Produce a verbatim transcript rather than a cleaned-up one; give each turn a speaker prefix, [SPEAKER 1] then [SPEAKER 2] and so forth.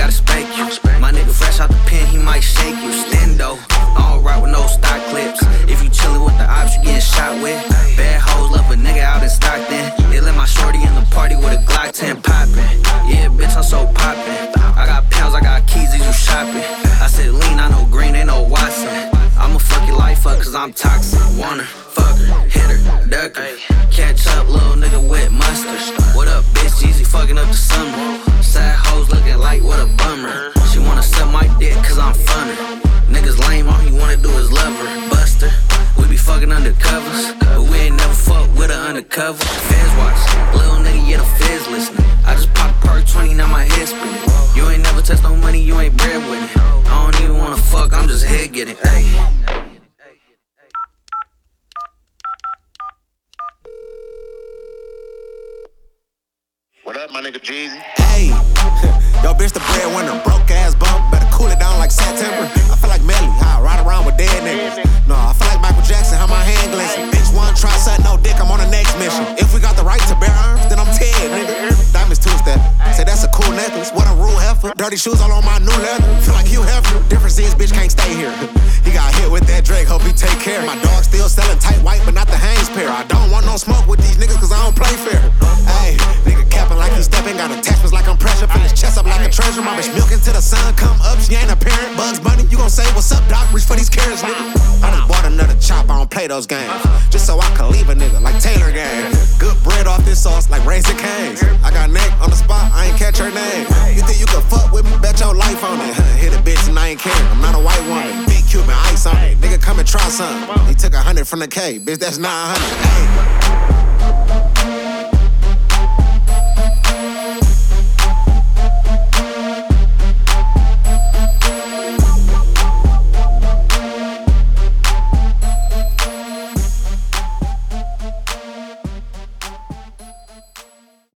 [SPEAKER 1] gotta spank you. My nigga fresh out the pen, he might shake you. Stendo, I don't ride with no stock clips. If you chillin' with the ops, you getting shot with. Bad hoes love a nigga out in Stockton. They let my shorty in the party with a Glock ten poppin'. Yeah, bitch, I'm so poppin'. I got pounds, I got keys, these you shopping. I said lean, I know green, ain't no Watson. I'ma fuck your life up cause I'm toxic. Wanna fuck her, hit her, duck her. Catch up, little nigga with mustard. What up, bitch? Easy fucking up the summer. Sad hoes looking like what a bummer. She wanna suck my dick cause I'm funner. Niggas lame, all he wanna do is love her. Buster, we be fucking undercovers, but we ain't never fuck with her undercover. Feds watch, little nigga, yeah, the feds listening. I just pop a perk twenty, now my head spinning. You ain't never touched no money, you ain't bread with it. I don't even wanna fuck, I'm just head getting. Ayy.
[SPEAKER 2] What up, my nigga Jeezy?
[SPEAKER 3] Hey, yo, bitch, the breadwinner, broke ass bum. Better cool it down like September. I feel like Melly, how I ride around with dead niggas. No, I feel like Michael Jackson, how my hand glisten. Bitch, one try, set no dick, I'm on the next mission. If we got the right to bear arms, then I'm Ted, nigga. Diamonds two-step, say that's a cool necklace. What a rule heifer, dirty shoes all on my new leather. Feel like Hugh Hefner, difference is bitch can't stay here. He got hit with that Drake, hope he take care. My dog still selling tight white, but not the Hanes pair. I don't want no smoke with these niggas cause I don't play fair. Ayy, nigga capping like he stepping, got attachments like I'm pressure. Fill his chest up like a treasure. My bitch milking till the sun come up, she ain't a parent. Bugs Bunny, you gon' say what's up, doc? Reach for these carrots, nigga. I just bought another chop, I don't play those games. Just so I can leave a nigga like Taylor Gang. Good bread off this sauce like Raising Cane's. I got neck on the spot, I ain't catch her name. You think you can fuck with me? Bet your life on it. Hit a bitch and I ain't care, I'm not a white woman. Big Cuban ice on it, nigga come and try something. He took a hundred from the K, bitch that's nine hundred.